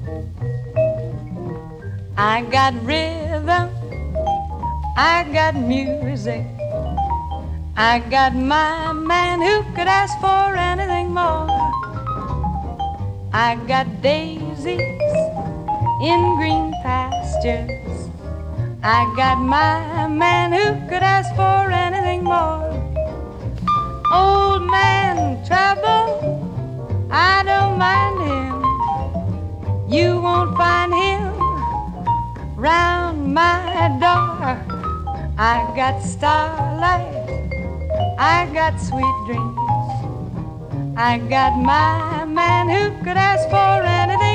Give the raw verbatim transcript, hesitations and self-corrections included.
I got rhythm, I got music, I got my man who could ask for anything more. I got daisies in green pastures, I got my man who could ask for anything more. Old man trouble, I don't mind him. You won't find him round my door. I got starlight, I got sweet dreams, I got my man who could ask for anything